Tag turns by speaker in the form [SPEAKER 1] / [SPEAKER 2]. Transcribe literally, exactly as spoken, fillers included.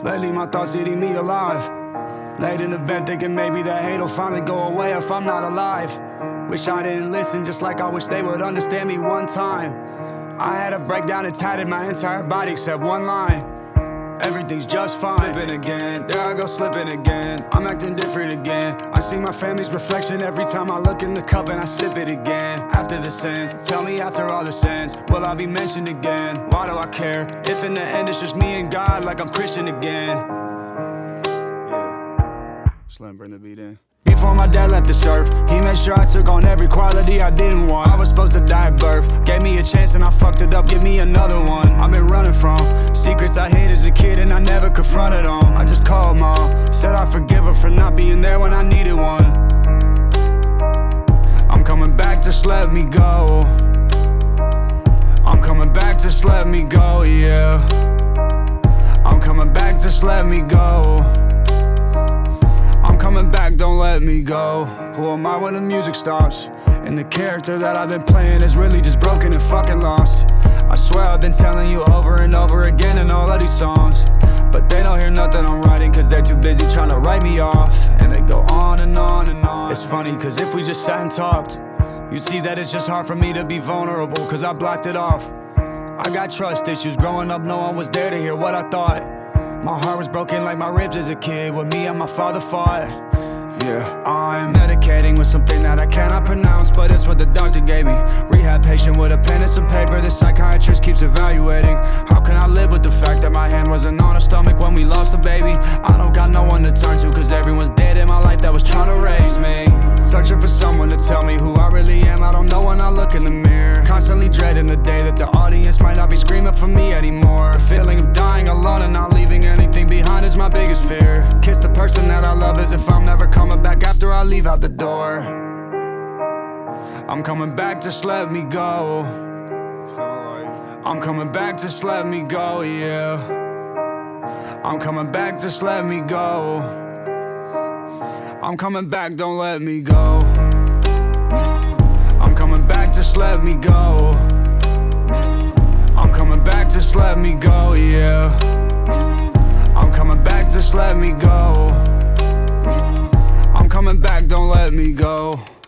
[SPEAKER 1] Lately my thoughts eating me alive. Laid in the bed thinking maybe that hate'll finally go away if I'm not alive. Wish I didn't listen, just like I wish they would understand me one time. I had a breakdown and tatted my entire body except one line. Everything's just fine. Slipping again, there I go slipping again. I'm acting different again. I see my family's reflection every time I look in the cup and I sip it again. After the sins, tell me after all the sins, will I be mentioned again? Why do I care, if in the end it's just me and God, like I'm Christian again? Yeah, Slim, bring the beat in. Before my dad left this earth, he made sure I took on every quality I didn't want. I was supposed to die at birth, gave me a chance and I fucked it up, give me another one. I've been running from secrets I hid as a kid and I never confronted them. I just called mom, said I forgive her for not being there when I needed one. I'm coming back, just let me go. I'm coming back, just let me go, yeah. I'm coming back, just let me go. I'm coming back, don't let me go. Who am I when the music stops? And the character that I've been playing is really just broken and fucking lost. I swear I've been telling you over and over again in all of these songs, but they don't hear nothing I'm writing cause they're too busy trying to write me off. And they go on and on and on. It's funny cause if we just sat and talked, you'd see that it's just hard for me to be vulnerable cause I blocked it off. I got trust issues, growing up no one was there to hear what I thought. My heart was broken like my ribs as a kid when me and my father fought. Yeah, I'm medicating with something that I cannot pronounce, but it's what the doctor gave me. Rehab patient with a pen and some paper, the psychiatrist keeps evaluating. How can I live with the fact that my hand wasn't on her stomach when we lost the baby? I don't got no one to turn to cause everyone's dead in my life that was trying to raise me. Searching for someone to tell me who I really am, I don't know when I look in the mirror. Constantly dreading the day that the audience might not be screaming for me anymore. The feeling of dying alone and not leaving anything behind is my biggest fear. Kiss the person that I love as if I'm never coming back after I leave out the door. I'm coming back, just let me go. I'm coming back, just let me go, yeah. I'm coming back, just let me go. I'm coming back, don't let me go. I'm coming back, just let me go. I'm coming back, just let me go, yeah. I'm coming back, just let me go. I'm coming back, don't let me go.